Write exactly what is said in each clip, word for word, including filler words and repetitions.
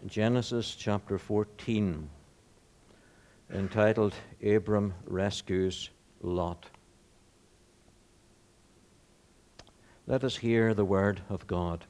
Genesis chapter fourteen, entitled Abram Rescues Lot. Let us hear the word of God.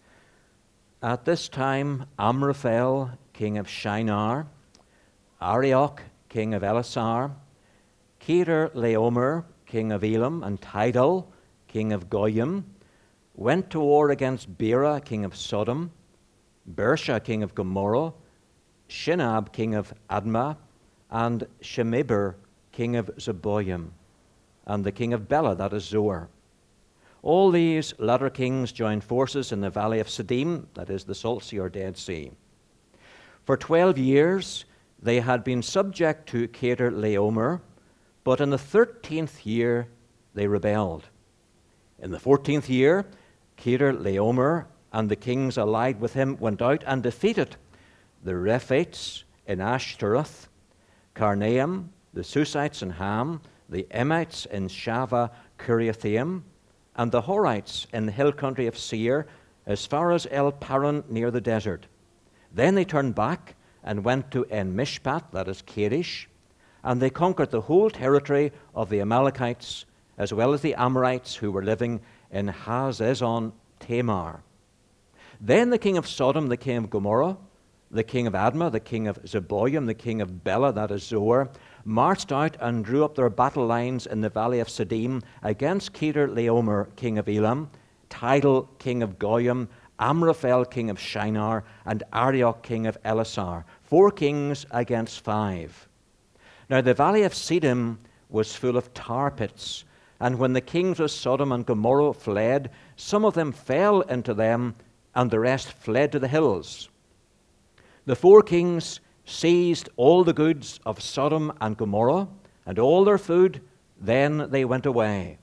At this time, Amraphel, king of Shinar, Arioch, king of Elasar, Kedar Laomer, king of Elam, and Tidal, king of Goyim, went to war against Bera, king of Sodom, Bersha, king of Gomorrah, Shinab, king of Admah, and Shemeber, king of Zeboim, and the king of Bela, that is Zoar. All these latter kings joined forces in the valley of Siddim, that is the Salt Sea or Dead Sea. For twelve years they had been subject to Kedar Laomer, but in the thirteenth year they rebelled. In the fourteenth year, Kedar Laomer and the kings allied with him went out and defeated the Rephaites in Ashtaroth, Karnaim, the Susites in Ham, the Emites in Shava Kiriathaim, and the Horites in the hill country of Seir, as far as El Paran near the desert. Then they turned back and went to En Mishpat, that is Kadesh, and they conquered the whole territory of the Amalekites, as well as the Amorites who were living in Hazezon Tamar. Then the king of Sodom, the king of Gomorrah, the king of Admah, the king of Zeboim, the king of Bela, that is Zoar, marched out and drew up their battle lines in the valley of Siddim against Kedar Laomer, king of Elam, Tidal, king of Goyim, Amraphel, king of Shinar, and Arioch, king of Elasar, four kings against five. Now the valley of Siddim was full of tar pits, and when the kings of Sodom and Gomorrah fled, some of them fell into them, and the rest fled to the hills. The four kings seized all the goods of Sodom and Gomorrah and all their food, then they went away.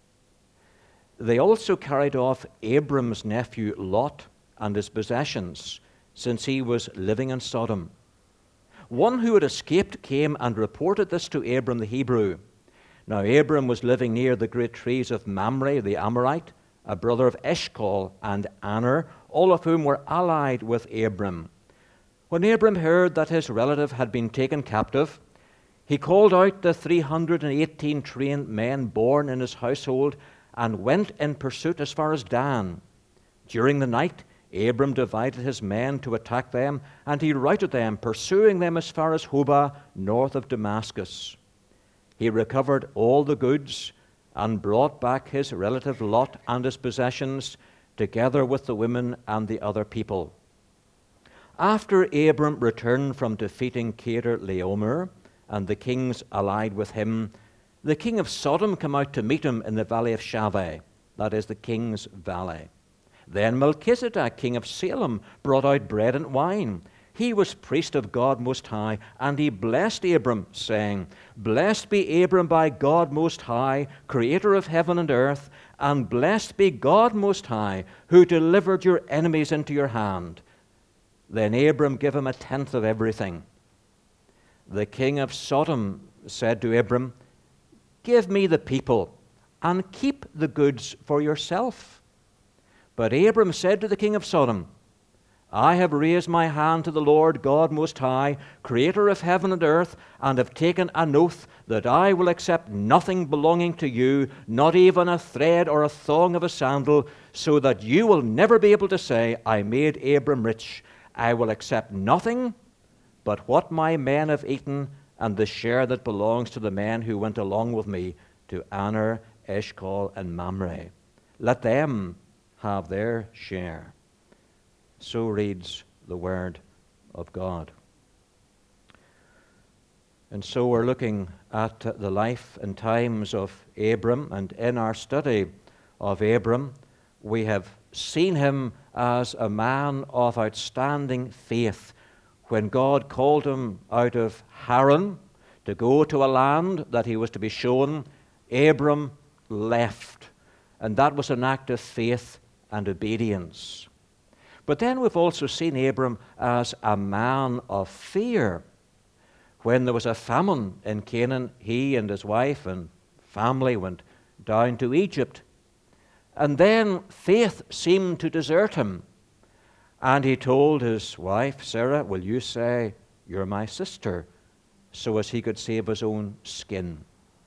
They also carried off Abram's nephew Lot and his possessions, since he was living in Sodom. One who had escaped came and reported this to Abram the Hebrew. Now Abram was living near the great trees of Mamre the Amorite, a brother of Eshcol and Aner, all of whom were allied with Abram. When Abram heard that his relative had been taken captive, he called out the three hundred eighteen trained men born in his household and went in pursuit as far as Dan. During the night, Abram divided his men to attack them, and he routed them, pursuing them as far as Hobah, north of Damascus. He recovered all the goods and brought back his relative Lot and his possessions, together with the women and the other people. After Abram returned from defeating Kedar Laomer and the kings allied with him, the king of Sodom came out to meet him in the valley of Shaveh, that is the king's valley. Then Melchizedek, king of Salem, brought out bread and wine. He was priest of God Most High, and he blessed Abram, saying, "Blessed be Abram by God Most High, creator of heaven and earth, and blessed be God Most High, who delivered your enemies into your hand." Then Abram gave him a tenth of everything. The king of Sodom said to Abram, "Give me the people, and keep the goods for yourself." But Abram said to the king of Sodom, "I have raised my hand to the Lord God Most High, creator of heaven and earth, and have taken an oath that I will accept nothing belonging to you, not even a thread or a thong of a sandal, so that you will never be able to say, 'I made Abram rich.' I will accept nothing but what my men have eaten, and the share that belongs to the men who went along with me to Aner, Eshcol, and Mamre. Let them have their share." So reads the word of God. And so we're looking at the life and times of Abram, and in our study of Abram, we have seen him as a man of outstanding faith. When God called him out of Haran to go to a land that he was to be shown, Abram left. And that was an act of faith and obedience. But then we've also seen Abram as a man of fear. When there was a famine in Canaan, he and his wife and family went down to Egypt. And then faith seemed to desert him. And he told his wife, Sarah, will you say, you're my sister, so as he could save his own skin.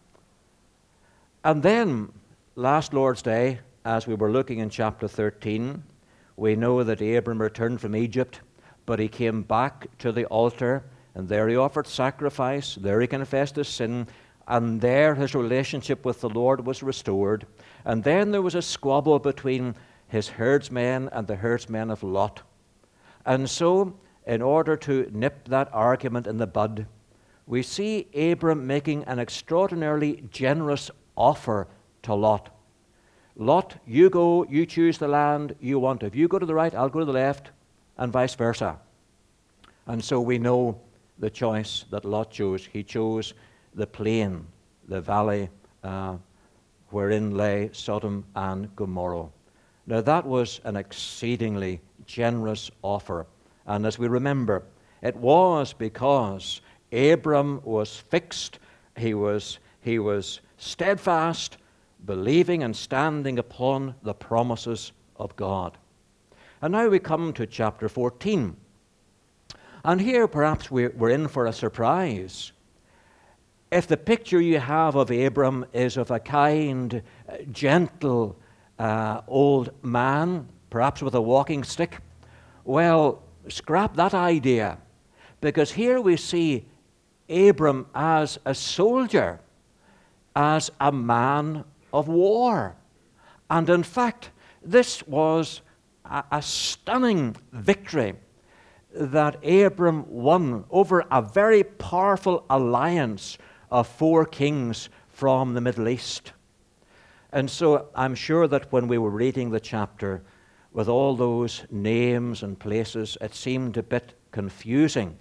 And then, last Lord's Day, as we were looking in chapter thirteen, we know that Abram returned from Egypt, but he came back to the altar, and there he offered sacrifice, there he confessed his sin, and there his relationship with the Lord was restored. And then there was a squabble between his herdsmen and the herdsmen of Lot. And so, in order to nip that argument in the bud, we see Abram making an extraordinarily generous offer to Lot. Lot, you go, you choose the land you want. If you go to the right, I'll go to the left, and vice versa. And so we know the choice that Lot chose. He chose the plain, the valley uh, wherein lay Sodom and Gomorrah. Now that was an exceedingly generous offer. And as we remember, it was because Abram was fixed, he was, he was steadfast, believing and standing upon the promises of God. And now we come to chapter fourteen. And here perhaps we're, we're in for a surprise. If the picture you have of Abram is of a kind, uh, gentle, uh, old man, perhaps with a walking stick, well, scrap that idea, because here we see Abram as a soldier, as a man of war. And in fact, this was a, a stunning victory that Abram won over a very powerful alliance of four kings from the Middle East. And so I'm sure that when we were reading the chapter, with all those names and places, it seemed a bit confusing.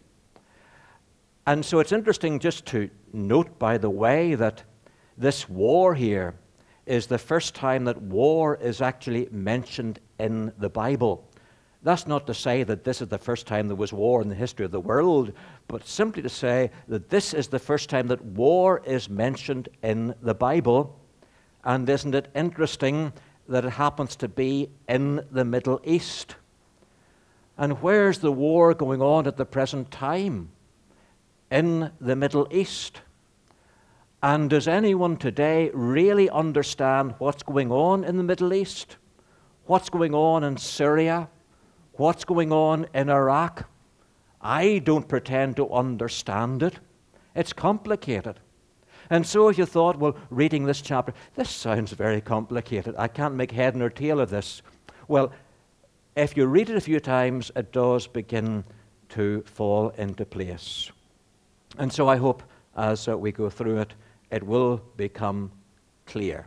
And so it's interesting just to note, by the way, that this war here is the first time that war is actually mentioned in the Bible. That's not to say that this is the first time there was war in the history of the world, but simply to say that this is the first time that war is mentioned in the Bible. And isn't it interesting that it happens to be in the Middle East? And where's the war going on at the present time? In the Middle East. And does anyone today really understand what's going on in the Middle East? What's going on in Syria? What's going on in Iraq? I don't pretend to understand it. It's complicated. And so if you thought, well, reading this chapter, this sounds very complicated. I can't make head nor tail of this. Well, if you read it a few times, it does begin to fall into place. And so I hope as uh, we go through it, it will become clear.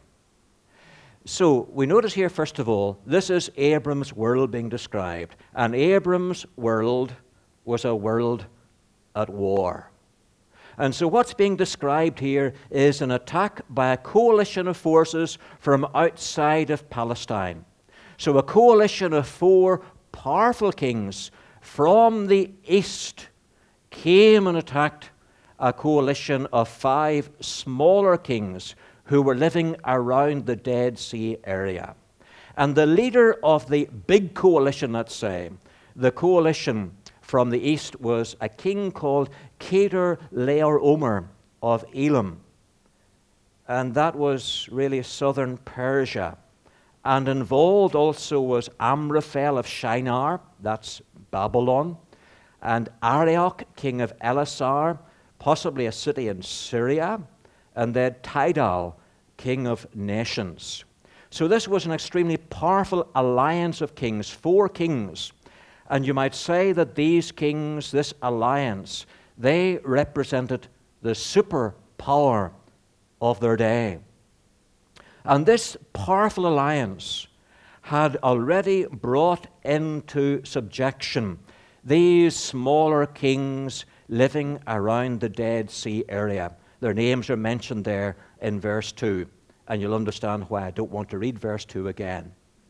So we notice here, first of all, this is Abram's world being described. And Abram's world was a world at war. And so what's being described here is an attack by a coalition of forces from outside of Palestine. So a coalition of four powerful kings from the east came and attacked a coalition of five smaller kings who were living around the Dead Sea area. And the leader of the big coalition, let's say, the coalition from the east, was a king called Kedorlaomer of Elam. And that was really southern Persia. And involved also was Amraphel of Shinar, that's Babylon, and Arioch, king of Elasar, possibly a city in Syria, and then Tidal, king of nations. So this was an extremely powerful alliance of kings, four kings. And you might say that these kings, this alliance, they represented the superpower of their day. And this powerful alliance had already brought into subjection these smaller kings living around the Dead Sea area. Their names are mentioned there in verse two, and you'll understand why I don't want to read verse two again.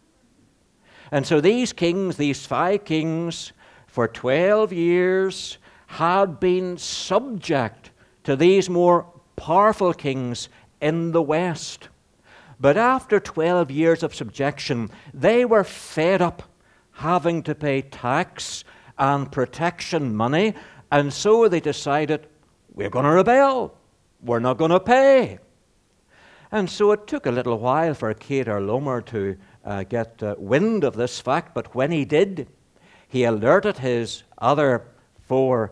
And so these kings, these five kings, for twelve years had been subject to these more powerful kings in the west. But after twelve years of subjection, they were fed up having to pay tax and protection money, and so they decided, we're going to rebel. We're not going to pay. And so it took a little while for Chedorlaomer to uh, get uh, wind of this fact, but when he did, he alerted his other four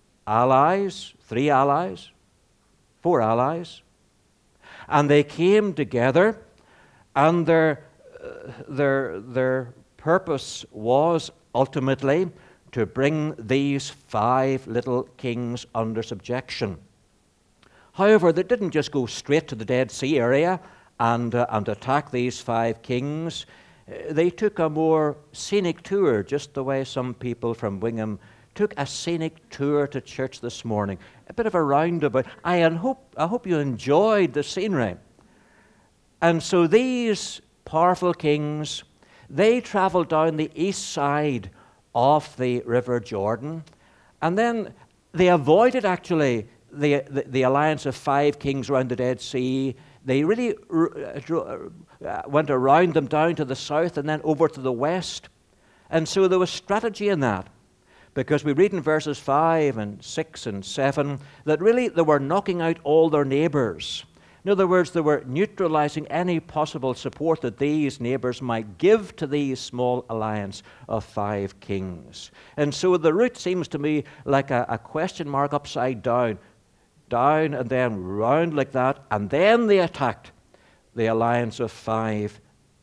allies, three allies, four allies, and they came together, and their, uh, their, their purpose was ultimately to bring these five little kings under subjection. However, they didn't just go straight to the Dead Sea area and, uh, and attack these five kings. Uh, they took a more scenic tour, just the way some people from Wingham took a scenic tour to church this morning. A bit of a roundabout. I hope, I hope you enjoyed the scenery. And so these powerful kings, they traveled down the east side of the River Jordan, and then they avoided actually The, the, the alliance of five kings around the Dead Sea. They really uh, went around them down to the south and then over to the west. And so there was strategy in that, because we read in verses five and six and seven that really they were knocking out all their neighbors. In other words, they were neutralizing any possible support that these neighbors might give to these small alliance of five kings. And so the route seems to me like a, a question mark upside down. Down and then round like that, and then they attacked the alliance of five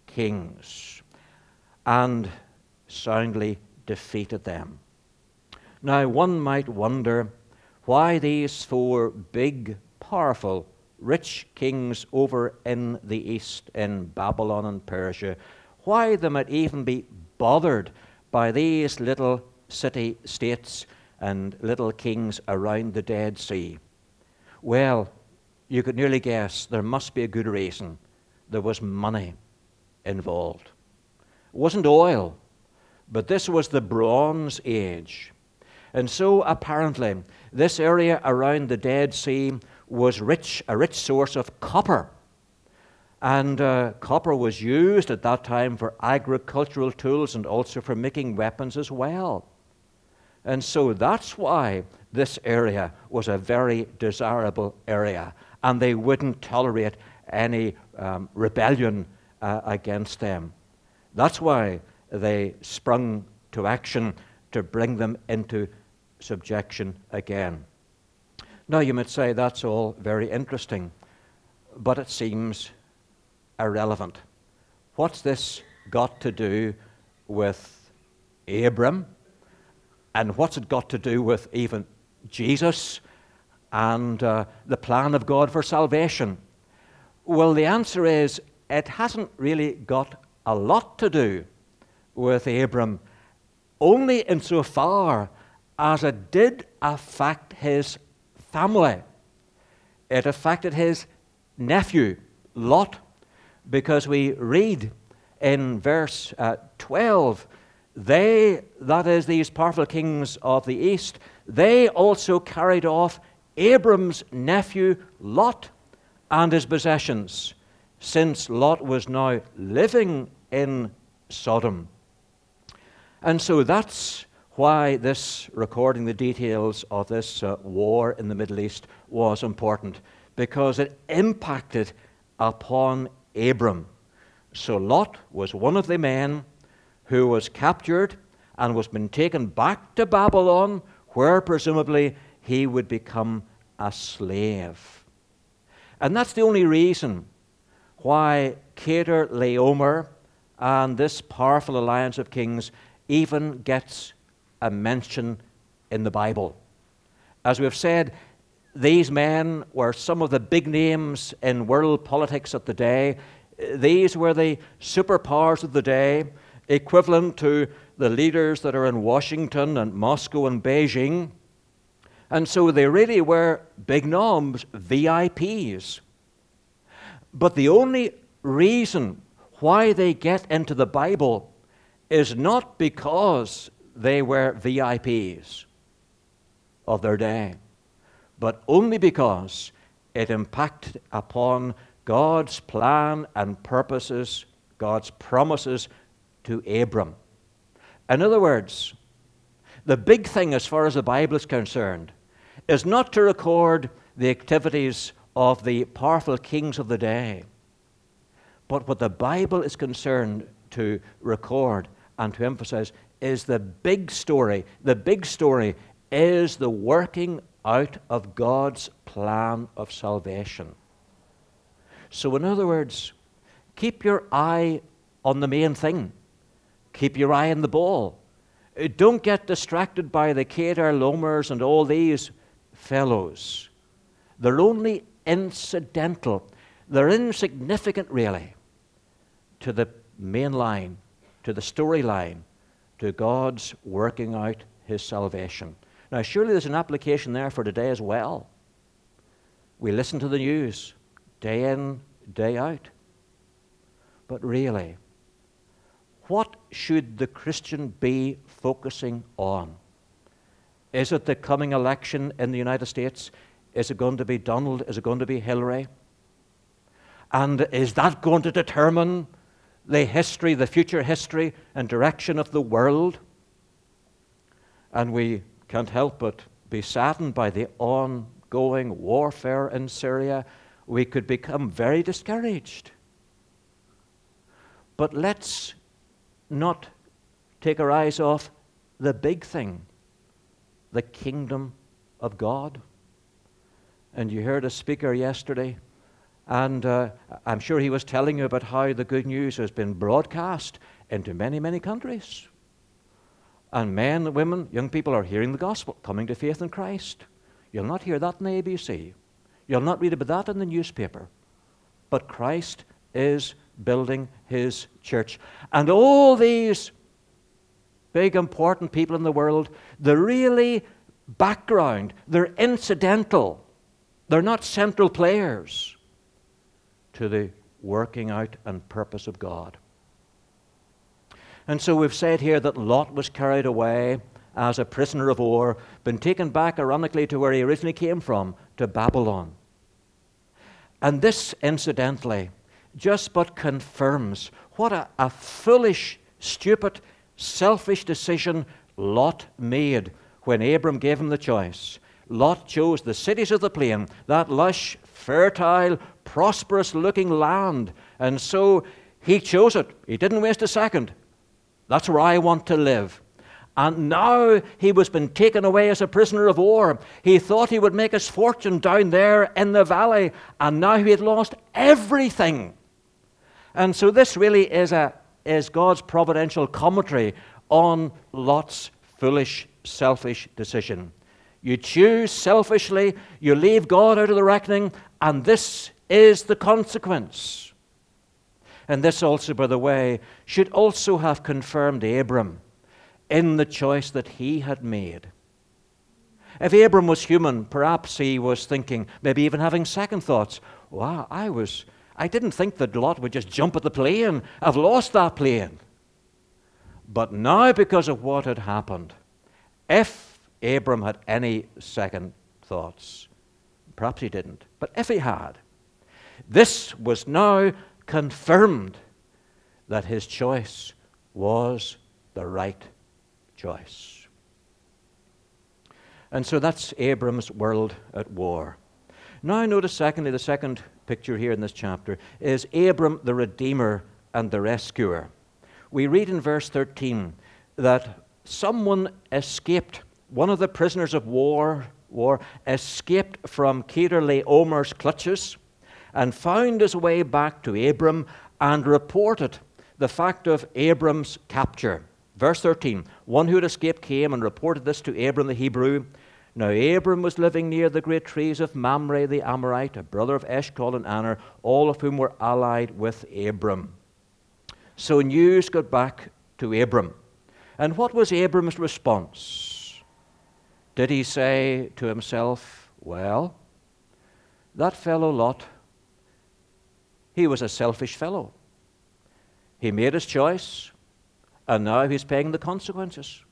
kings and soundly defeated them. Now, one might wonder why these four big, powerful, rich kings over in the east, in Babylon and Persia, why they might even be bothered by these little city-states and little kings around the Dead Sea. Well, you could nearly guess there must be a good reason. There was money involved. It wasn't oil, but this was the Bronze Age. And so apparently this area around the Dead Sea was rich, a rich source of copper. And uh, copper was used at that time for agricultural tools and also for making weapons as well. And so that's why this area was a very desirable area, and they wouldn't tolerate any um, rebellion uh, against them. That's why they sprung to action to bring them into subjection again. Now, you might say that's all very interesting, but it seems irrelevant. What's this got to do with Abram? And what's it got to do with even Jesus and uh, the plan of God for salvation? Well, the answer is it hasn't really got a lot to do with Abram, only insofar as it did affect his family. It affected his nephew, Lot, because we read in verse uh, twelve, they, that is, these powerful kings of the east, they also carried off Abram's nephew Lot and his possessions, since Lot was now living in Sodom. And so that's why this recording the details of this uh, war in the Middle East was important, because it impacted upon Abram. So Lot was one of the men who was captured and was been taken back to Babylon, where presumably he would become a slave. And that's the only reason why Chedorlaomer and this powerful alliance of kings even gets a mention in the Bible. As we've said, these men were some of the big names in world politics of the day. These were the superpowers of the day, equivalent to the leaders that are in Washington and Moscow and Beijing. And so they really were big noms, V I Ps. But the only reason why they get into the Bible is not because they were V I Ps of their day, but only because it impacted upon God's plan and purposes, God's promises to Abram. In other words, the big thing as far as the Bible is concerned is not to record the activities of the powerful kings of the day, but what the Bible is concerned to record and to emphasize is the big story. The big story is the working out of God's plan of salvation. So in other words, keep your eye on the main thing. Keep your eye on the ball. Don't get distracted by the Kedar Lomers and all these fellows. They're only incidental. They're insignificant, really, to the main line, to the storyline, to God's working out his salvation. Now, surely there's an application there for today as well. We listen to the news day in, day out. But really, what should the Christian be focusing on? Is it the coming election in the United States? Is it going to be Donald? Is it going to be Hillary? And is that going to determine the history, the future history and direction of the world? And we can't help but be saddened by the ongoing warfare in Syria. We could become very discouraged. But let's not take our eyes off the big thing, the kingdom of God. And you heard a speaker yesterday, and uh, I'm sure he was telling you about how the good news has been broadcast into many, many countries. And men and women, young people are hearing the gospel, coming to faith in Christ. You'll not hear that in the A B C. You'll not read about that in the newspaper. But Christ is building his church. And all these big, important people in the world, they're really background. They're incidental. They're not central players to the working out and purpose of God. And so we've said here that Lot was carried away as a prisoner of war, been taken back, ironically, to where he originally came from, to Babylon. And this, incidentally, just but confirms what a, a foolish, stupid, selfish decision Lot made when Abram gave him the choice. Lot chose the cities of the plain, that lush, fertile, prosperous-looking land. And so he chose it. He didn't waste a second. That's where I want to live. And now he was been taken away as a prisoner of war. He thought he would make his fortune down there in the valley, and now he had lost everything. And so this really is a is God's providential commentary on Lot's foolish, selfish decision. You choose selfishly, you leave God out of the reckoning, and this is the consequence. And this also, by the way, should also have confirmed Abram in the choice that he had made. If Abram was human, perhaps he was thinking, maybe even having second thoughts, wow, I was, I didn't think that Lot would just jump at the plane. I've lost that plane. But now, because of what had happened, if Abram had any second thoughts, perhaps he didn't, but if he had, this was now confirmed that his choice was the right choice. And so that's Abram's world at war. Now notice secondly, the second picture here in this chapter is Abram the Redeemer and the Rescuer. We read in verse thirteen that someone escaped, one of the prisoners of war, war escaped from Kedorlaomer's clutches and found his way back to Abram and reported the fact of Abram's capture. Verse thirteen, one who had escaped came and reported this to Abram the Hebrew. Now Abram was living near the great trees of Mamre the Amorite, a brother of Eshcol and Aner, all of whom were allied with Abram. So news got back to Abram. And what was Abram's response? Did he say to himself, well, that fellow Lot, he was a selfish fellow. He made his choice, and now he's paying the consequences.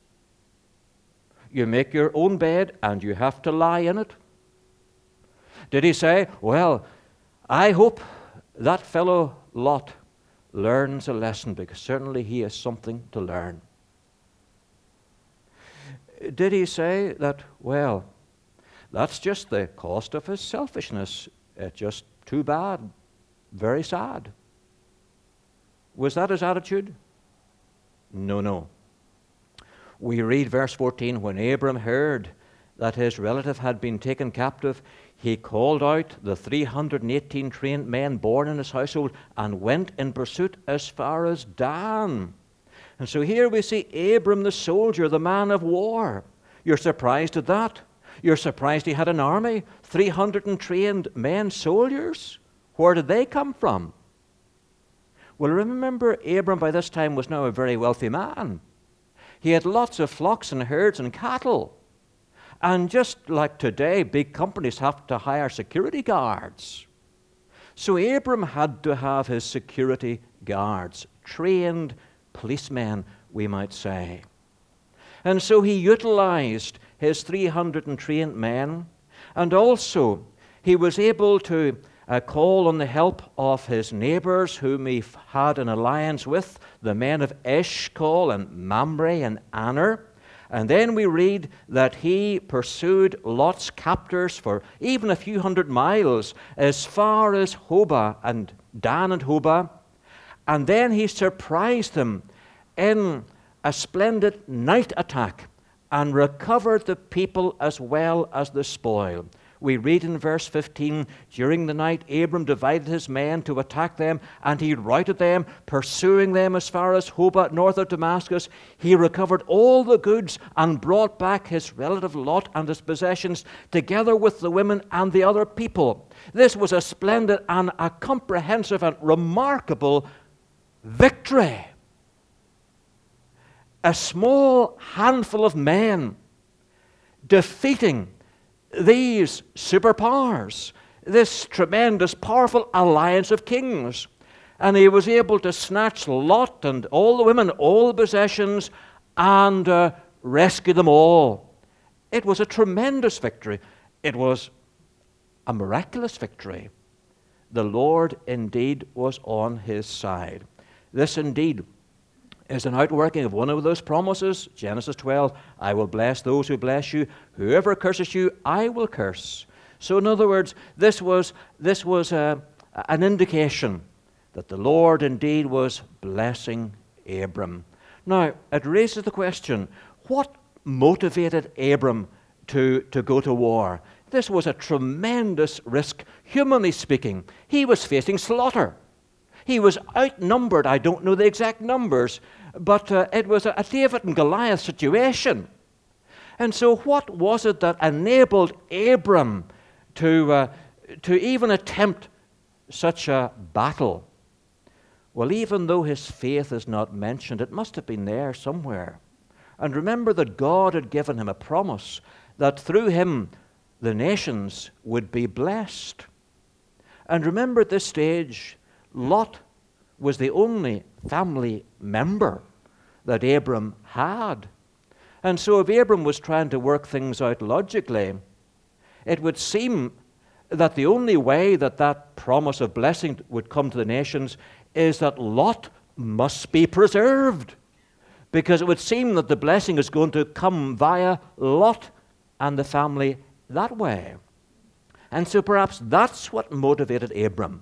You make your own bed, and you have to lie in it. Did he say, well, I hope that fellow Lot learns a lesson, because certainly he has something to learn. did he say that, well, that's just the cost of his selfishness? It's just too bad, very sad. Was that his attitude? No, no. We read verse fourteen, when Abram heard that his relative had been taken captive, he called out the three hundred eighteen trained men born in his household and went in pursuit as far as Dan. And so here we see Abram the soldier, the man of war. You're surprised at that? You're surprised he had an army? three hundred trained men, soldiers? Where did they come from? Well, remember, Abram by this time was now a very wealthy man. He had lots of flocks and herds and cattle. And just like today, big companies have to hire security guards. So Abram had to have his security guards, trained policemen, we might say. And so he utilized his three hundred trained men, and also he was able to uh, call on the help of his neighbors whom he had an alliance with, the men of Eshcol and Mamre and Aner. And then we read that he pursued Lot's captors for even a few hundred miles as far as Hobah and Dan and Hobah. And then he surprised them in a splendid night attack and recovered the people as well as the spoil. We read in verse fifteen, during the night Abram divided his men to attack them, and he routed them, pursuing them as far as Hobah, north of Damascus. He recovered all the goods and brought back his relative Lot and his possessions, together with the women and the other people. This was a splendid and a comprehensive and remarkable victory. A small handful of men defeating these superpowers, this tremendous, powerful alliance of kings. And he was able to snatch Lot and all the women, all the possessions, and uh, rescue them all. It was a tremendous victory. It was a miraculous victory. The Lord indeed was on his side. This indeed is an outworking of one of those promises, Genesis twelve, I will bless those who bless you. Whoever curses you, I will curse. So in other words, this was, this was a, an indication that the Lord indeed was blessing Abram. Now, it raises the question, what motivated Abram to, to go to war? This was a tremendous risk, humanly speaking. He was facing slaughter. He was outnumbered. I don't know the exact numbers, but uh, it was a, a David and Goliath situation. And so what was it that enabled Abram to, uh, to even attempt such a battle? Well, even though his faith is not mentioned, it must have been there somewhere. And remember that God had given him a promise that through him the nations would be blessed. And remember at this stage, Lot was the only family member that Abram had. And so if Abram was trying to work things out logically, it would seem that the only way that that promise of blessing would come to the nations is that Lot must be preserved. Because it would seem that the blessing is going to come via Lot and the family that way. And so perhaps that's what motivated Abram.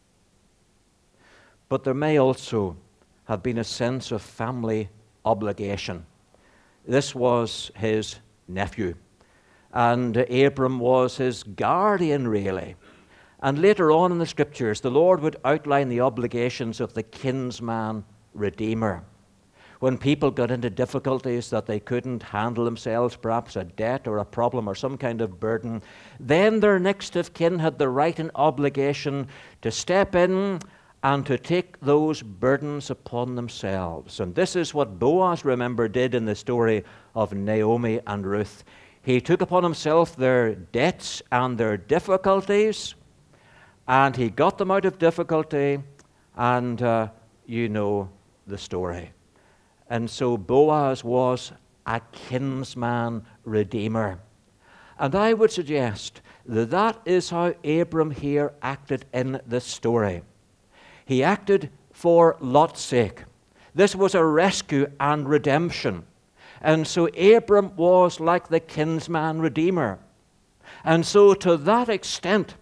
But there may also have been a sense of family obligation. This was his nephew, and Abram was his guardian, really. And later on in the Scriptures, the Lord would outline the obligations of the kinsman redeemer. When people got into difficulties that they couldn't handle themselves, perhaps a debt or a problem or some kind of burden, then their next of kin had the right and obligation to step in and to take those burdens upon themselves. And this is what Boaz, remember, did in the story of Naomi and Ruth. He took upon himself their debts and their difficulties, and he got them out of difficulty, and uh, you know the story. And so Boaz was a kinsman redeemer. And I would suggest that that is how Abram here acted in this story. He acted for Lot's sake. This was a rescue and redemption. And so Abram was like the kinsman redeemer. And so to that extent,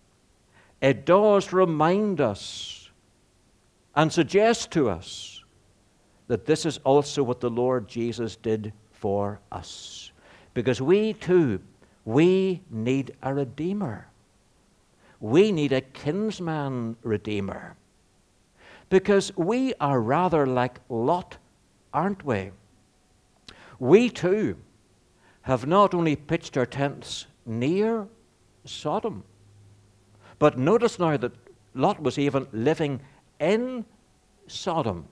it does remind us and suggest to us that this is also what the Lord Jesus did for us. Because we too, we need a redeemer. We need a kinsman redeemer. Because we are rather like Lot, aren't we? We too have not only pitched our tents near Sodom, but notice now that Lot was even living in Sodom.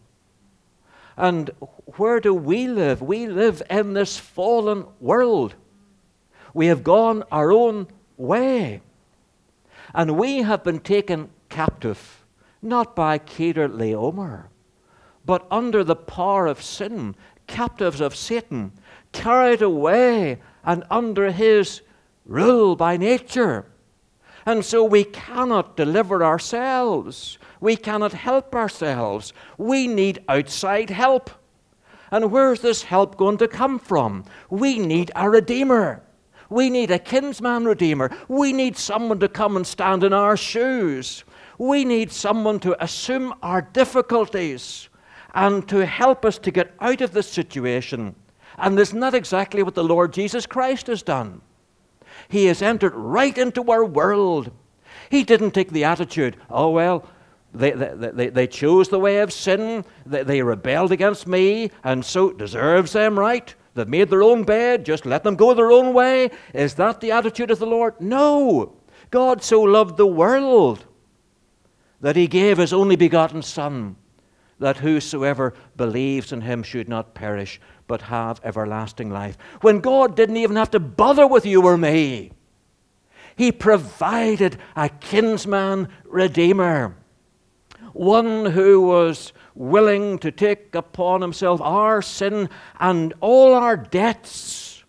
And where do we live? We live in this fallen world. We have gone our own way. And we have been taken captive, not by Kedorlaomer, but under the power of sin, captives of Satan, carried away and under his rule by nature. And so we cannot deliver ourselves. We cannot help ourselves. We need outside help. And where's this help going to come from? We need a redeemer. We need a kinsman redeemer. We need someone to come and stand in our shoes. We need someone to assume our difficulties and to help us to get out of this situation. And that's not exactly what the Lord Jesus Christ has done. He has entered right into our world. He didn't take the attitude, oh, well, they, they, they, they chose the way of sin, they, they rebelled against me, and so it deserves them, right? They've made their own bed, just let them go their own way. Is that the attitude of the Lord? No. God so loved the world that he gave his only begotten Son, that whosoever believes in him should not perish, but have everlasting life. When God didn't even have to bother with you or me, he provided a kinsman redeemer, one who was willing to take upon himself our sin and all our debts,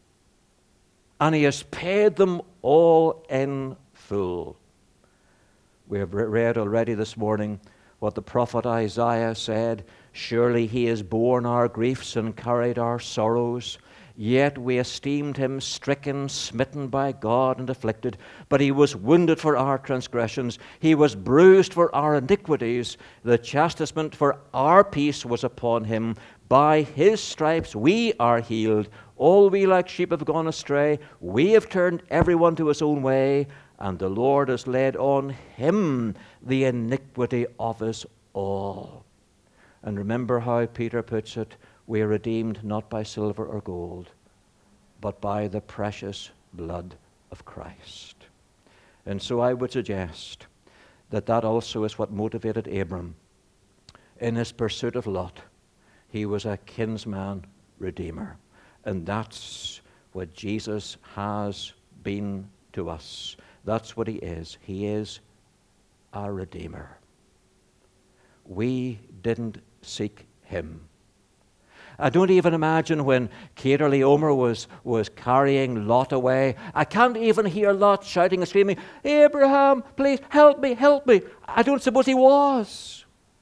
and he has paid them all in full. We have read already this morning what the prophet Isaiah said, surely he has borne our griefs and carried our sorrows, yet we esteemed him stricken, smitten by God, and afflicted. But he was wounded for our transgressions, he was bruised for our iniquities. The chastisement for our peace was upon him. By his stripes we are healed. All we like sheep have gone astray. We have turned everyone to his own way, and the Lord has laid on him the iniquity of us all. And remember how Peter puts it, we are redeemed not by silver or gold, but by the precious blood of Christ. And so I would suggest that that also is what motivated Abram in his pursuit of Lot. He was a kinsman redeemer. And that's what Jesus has been to us. That's what he is. He is our redeemer. We didn't seek him. I don't even imagine when Kedorlaomer was, was carrying Lot away. I can't even hear Lot shouting and screaming, Abraham, please help me, help me. I don't suppose he was.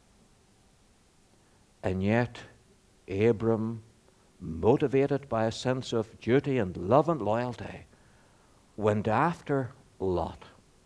And yet, Abram, motivated by a sense of duty and love and loyalty, went after Lot.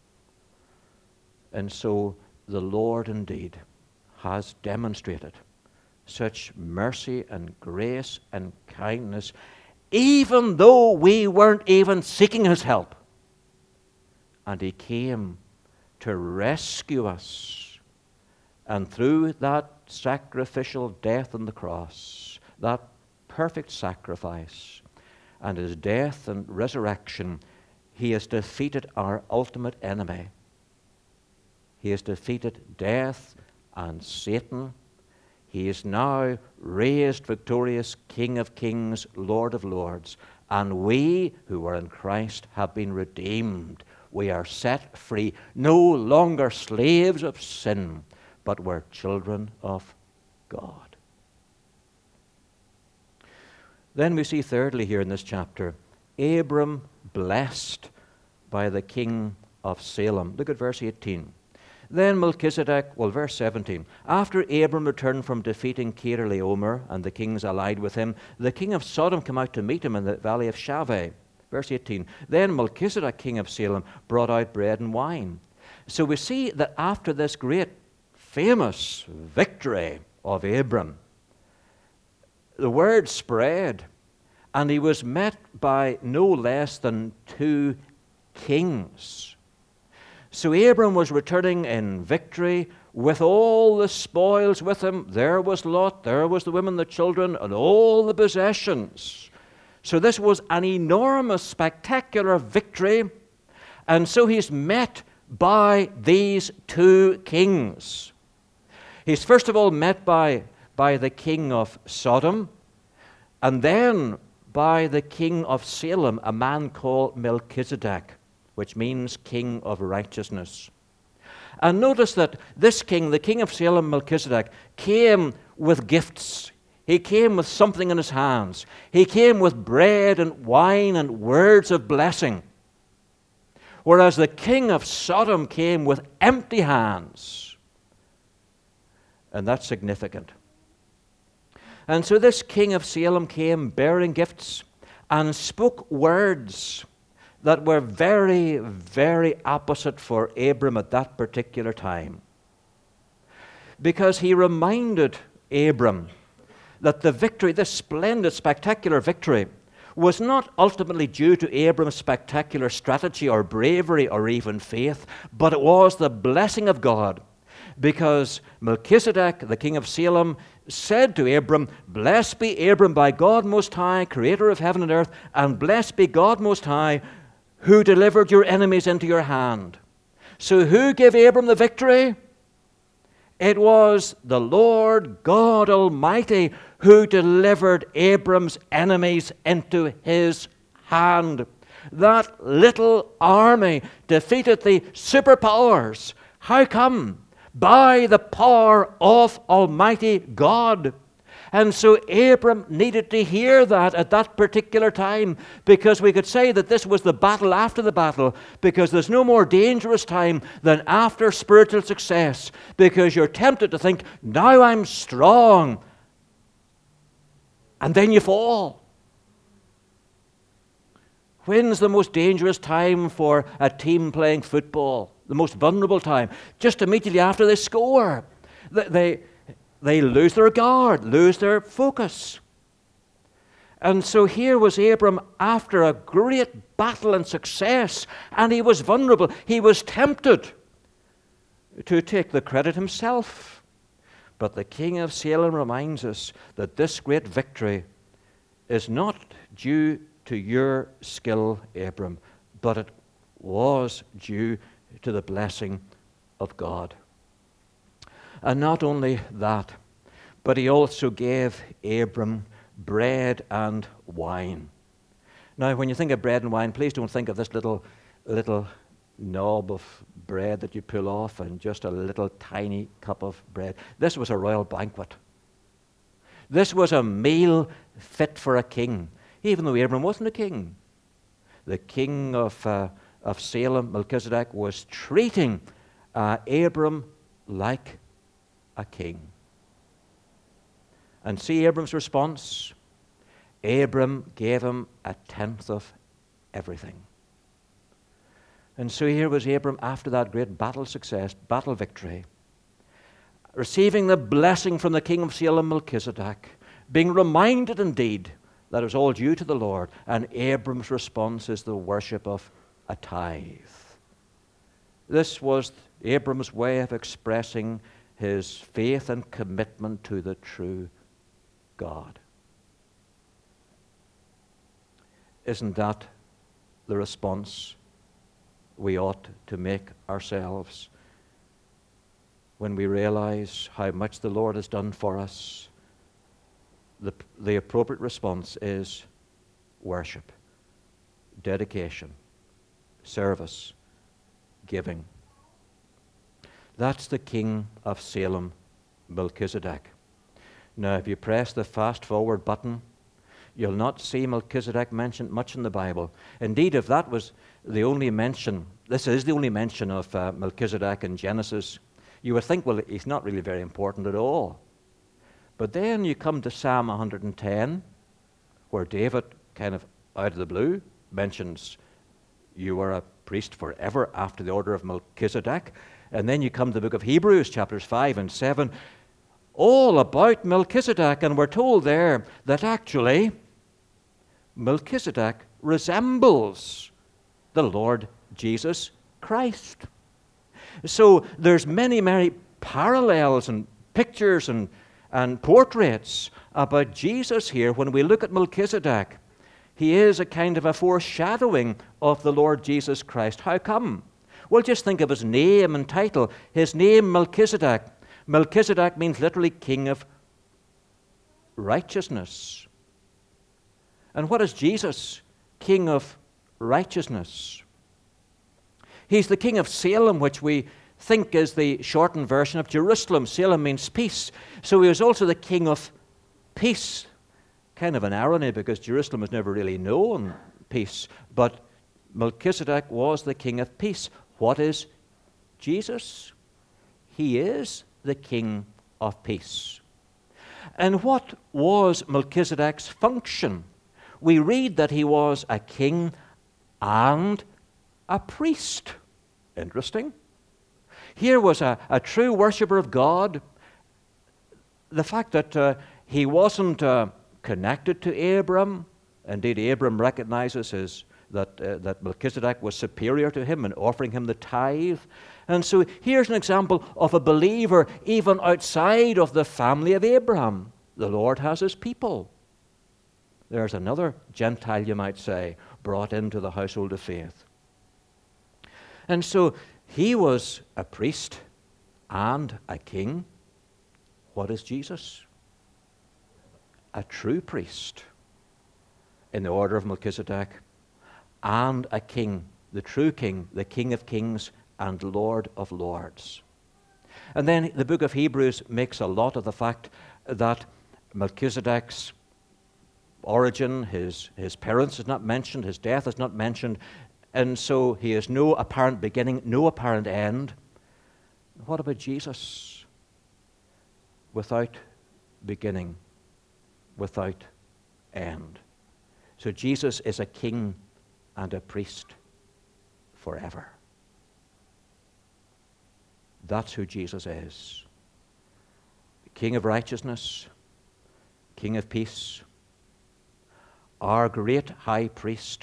And so the Lord indeed has demonstrated such mercy and grace and kindness, even though we weren't even seeking his help. And he came to rescue us. And through that sacrificial death on the cross, that perfect sacrifice, and his death and resurrection, he has defeated our ultimate enemy. He has defeated death and Satan. He is now raised victorious King of kings, Lord of lords. And we who are in Christ have been redeemed. We are set free, no longer slaves of sin, but we're children of God. Then we see thirdly here in this chapter, Abram blessed by the king of Salem. Look at verse eighteen. Then Melchizedek, well, verse seventeen, after Abram returned from defeating Kedorlaomer and the kings allied with him, the king of Sodom came out to meet him in the valley of Shaveh. Verse eighteen, then Melchizedek, king of Salem, brought out bread and wine. So we see that after this great, famous victory of Abram, the word spread, and he was met by no less than two kings. So Abram was returning in victory with all the spoils with him. There was Lot, there was the women, the children, and all the possessions. So this was an enormous, spectacular victory. And so he's met by these two kings. He's first of all met by, by the king of Sodom, and then by the king of Salem, a man called Melchizedek, which means king of righteousness. And notice that this king, the king of Salem, Melchizedek, came with gifts. He came with something in his hands. He came with bread and wine and words of blessing. Whereas the king of Sodom came with empty hands. And that's significant. And so this king of Salem came bearing gifts and spoke words that were very, very opposite for Abram at that particular time. Because he reminded Abram that the victory, this splendid, spectacular victory, was not ultimately due to Abram's spectacular strategy or bravery or even faith, but it was the blessing of God. Because Melchizedek, the king of Salem, said to Abram, blessed be Abram by God Most High, creator of heaven and earth, and blessed be God Most High, who delivered your enemies into your hand. So who gave Abram the victory? It was the Lord God Almighty who delivered Abram's enemies into his hand. That little army defeated the superpowers. How come? By the power of Almighty God. And so Abram needed to hear that at that particular time, because we could say that this was the battle after the battle, because there's no more dangerous time than after spiritual success, because you're tempted to think, now I'm strong, and then you fall. When's the most dangerous time for a team playing football? The most vulnerable time? Just immediately after they score. They... they They lose their guard, lose their focus. And so here was Abram after a great battle and success, and he was vulnerable. He was tempted to take the credit himself. But the king of Salem reminds us that this great victory is not due to your skill, Abram, but it was due to the blessing of God. And not only that, but he also gave Abram bread and wine. Now, when you think of bread and wine, please don't think of this little, little knob of bread that you pull off and just a little tiny cup of bread. This was a royal banquet. This was a meal fit for a king, even though Abram wasn't a king. The king of, uh, of Salem, Melchizedek, was treating uh, Abram like a king. And see Abram's response? Abram gave him a tenth of everything. And so here was Abram after that great battle success, battle victory, receiving the blessing from the king of Salem, Melchizedek, being reminded indeed that it was all due to the Lord. And Abram's response is the worship of a tithe. This was Abram's way of expressing his faith and commitment to the true God. Isn't that the response we ought to make ourselves when we realize how much the Lord has done for us? The, the appropriate response is worship, dedication, service, giving. That's the king of Salem, Melchizedek. Now, if you press the fast forward button, You'll not see Melchizedek mentioned much in the Bible. Indeed, if that was the only mention, this is the only mention of uh, Melchizedek in Genesis, you would think, well, he's not really very important at all. But then you come to Psalm one hundred ten, where David, kind of out of the blue, mentions, you are a priest forever after the order of Melchizedek. And then you come to the book of Hebrews, chapters five and seven, all about Melchizedek. And we're told there that actually Melchizedek resembles the Lord Jesus Christ. So there's many, many parallels and pictures and, and portraits about Jesus here. When we look at Melchizedek, he is a kind of a foreshadowing of the Lord Jesus Christ. How come? Well, just think of his name and title. His name, Melchizedek. Melchizedek means literally king of righteousness. And what is Jesus? King of righteousness. He's the king of Salem, which we think is the shortened version of Jerusalem. Salem means peace. So he was also the king of peace. Kind of an irony, because Jerusalem has never really known peace. But Melchizedek was the king of peace. What is Jesus? He is the king of peace. And what was Melchizedek's function? We read that he was a king and a priest. Interesting. Here was a, a true worshiper of God. The fact that uh, he wasn't uh, connected to Abram. Indeed, Abram recognizes his, that, uh, that Melchizedek was superior to him in offering him the tithe. And so here's an example of a believer even outside of the family of Abraham. The Lord has his people. There's another Gentile, you might say, brought into the household of faith. And so he was a priest and a king. What is Jesus? A true priest in the order of Melchizedek, and a king, the true king, the King of kings and Lord of lords. And then the book of Hebrews makes a lot of the fact that Melchizedek's origin, his, his parents is not mentioned, his death is not mentioned, and so he has no apparent beginning, no apparent end. What about Jesus? Without beginning, without end. So Jesus is a king and a priest forever. That's who Jesus is. King of righteousness, King of peace, our great high priest,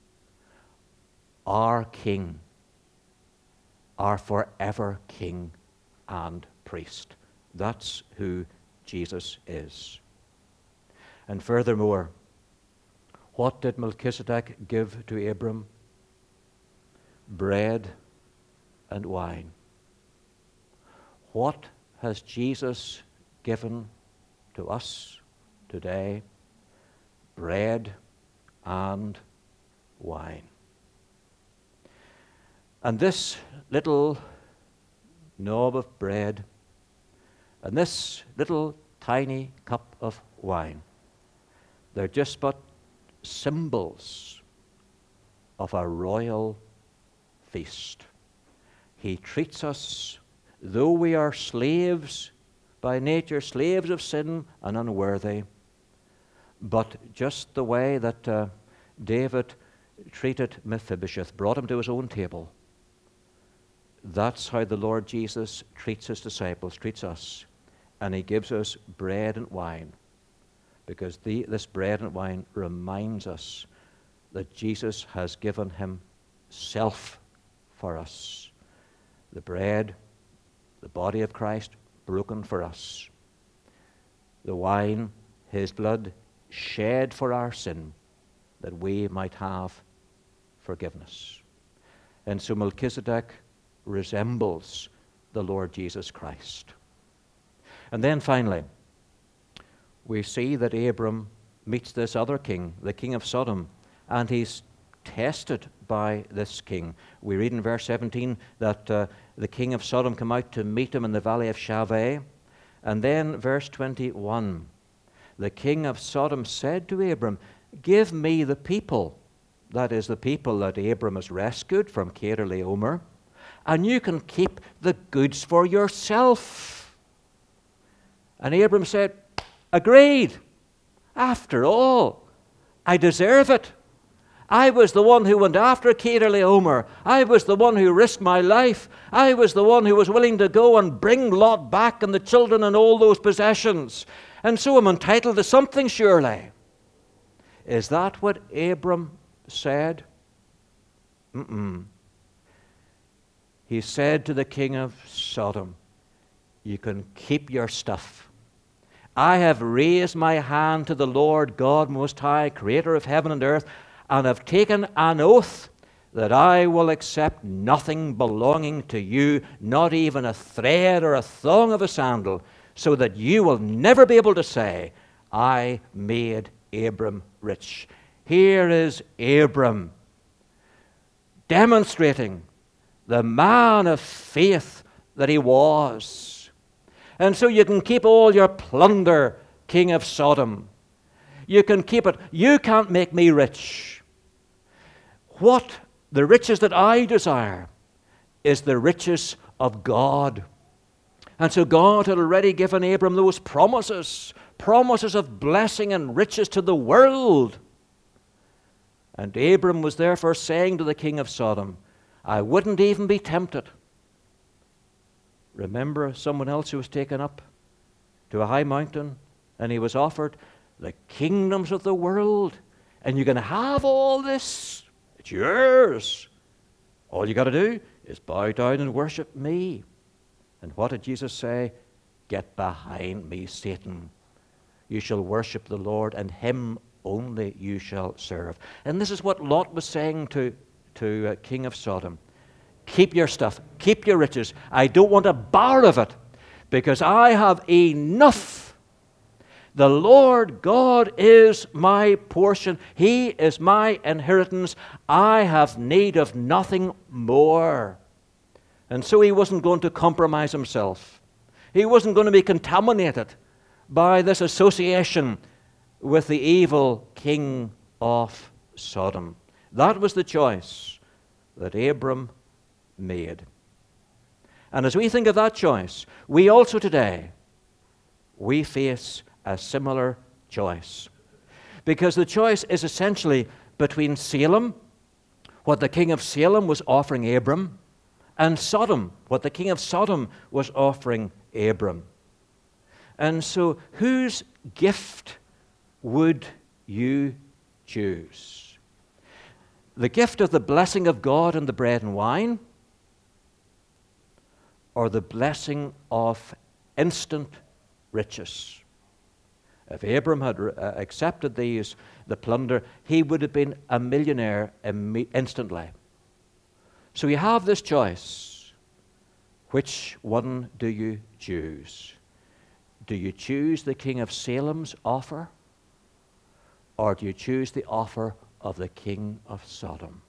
our King, our forever King and priest. That's who Jesus is. And furthermore, what did Melchizedek give to Abram? Bread and wine. What has Jesus given to us today? Bread and wine. And this little knob of bread and this little tiny cup of wine, they're just but symbols of a royal feast. He treats us, though we are slaves by nature, slaves of sin and unworthy, but just the way that uh, David treated Mephibosheth, brought him to his own table. That's how the Lord Jesus treats his disciples, treats us. And he gives us bread and wine, because the, this bread and wine reminds us that Jesus has given himself for us. The bread, the body of Christ, broken for us. The wine, his blood, shed for our sin, that we might have forgiveness. And so Melchizedek resembles the Lord Jesus Christ. And then finally, we see that Abram meets this other king, the king of Sodom, and he's tested by this king. We read in verse seventeen that uh, the king of Sodom came out to meet him in the valley of Shaveh. And then verse twenty-one, the king of Sodom said to Abram, give me the people, that is, the people that Abram has rescued from Kedorlaomer, and you can keep the goods for yourself. And Abram said, agreed. After all, I deserve it. I was the one who went after Kedorlaomer. I was the one who risked my life. I was the one who was willing to go and bring Lot back and the children and all those possessions. And so I'm entitled to something, surely. Is that what Abram said? Mm-mm. He said to the king of Sodom, you can keep your stuff. I have raised my hand to the Lord God Most High, creator of heaven and earth, and have taken an oath that I will accept nothing belonging to you, not even a thread or a thong of a sandal, so that you will never be able to say, I made Abram rich. Here is Abram demonstrating the man of faith that he was. And so you can keep all your plunder, king of Sodom. You can keep it. You can't make me rich. What the riches that I desire is the riches of God. And so God had already given Abram those promises, promises of blessing and riches to the world. And Abram was therefore saying to the king of Sodom, I wouldn't even be tempted. Remember someone else who was taken up to a high mountain and he was offered the kingdoms of the world. And you're going to have all this. It's yours. All you got to do is bow down and worship me. And what did Jesus say? Get behind me, Satan. You shall worship the Lord, and him only you shall serve. And this is what Lot was saying to, to uh, King of Sodom. Keep your stuff. Keep your riches. I don't want a bar of it, because I have enough. The Lord God is my portion. He is my inheritance. I have need of nothing more. And so he wasn't going to compromise himself. He wasn't going to be contaminated by this association with the evil king of Sodom. That was the choice that Abram made. And as we think of that choice, we also today, we face a similar choice. Because the choice is essentially between Salem, what the king of Salem was offering Abram, and Sodom, what the king of Sodom was offering Abram. And so, whose gift would you choose? The gift of the blessing of God and the bread and wine, or the blessing of instant riches? If Abram had uh, accepted these, the plunder, he would have been a millionaire imme- instantly. So you have this choice. Which one do you choose? Do you choose the king of Salem's offer? Or do you choose the offer of the king of Sodom?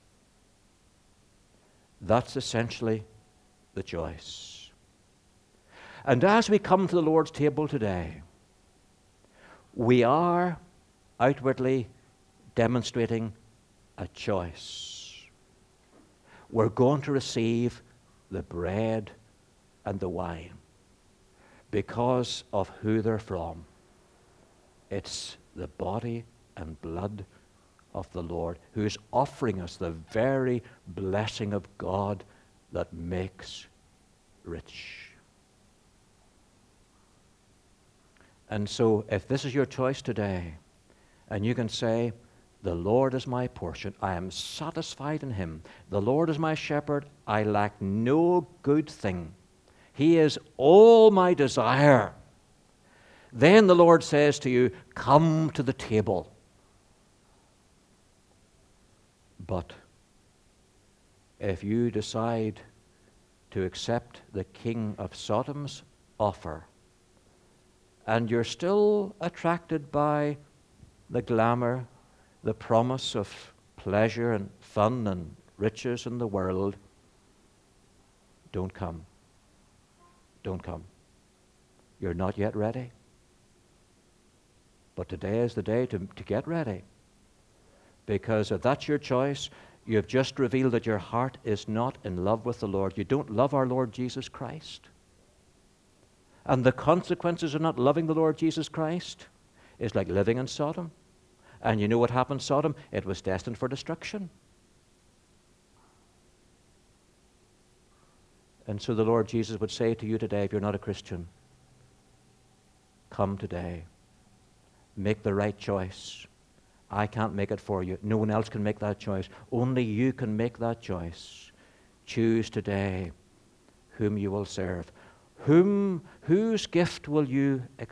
That's essentially the choice. And as we come to the Lord's table today, we are outwardly demonstrating a choice. We're going to receive the bread and the wine because of who they're from. It's the body and blood of the Lord, who is offering us the very blessing of God that makes rich. And so, if this is your choice today, and you can say, the Lord is my portion, I am satisfied in him. The Lord is my shepherd, I lack no good thing. He is all my desire. Then the Lord says to you, come to the table. But if you decide to accept the king of Sodom's offer, and you're still attracted by the glamour, the promise of pleasure and fun and riches in the world, don't come. Don't come. You're not yet ready. But today is the day to, to get ready. Because if that's your choice, you have just revealed that your heart is not in love with the Lord. You don't love our Lord Jesus Christ. And the consequences of not loving the Lord Jesus Christ is like living in Sodom. And you know what happened to Sodom? It was destined for destruction. And so the Lord Jesus would say to you today, if you're not a Christian, come today. Make the right choice. I can't make it for you. No one else can make that choice. Only you can make that choice. Choose today whom you will serve. Whom, whose gift will you accept?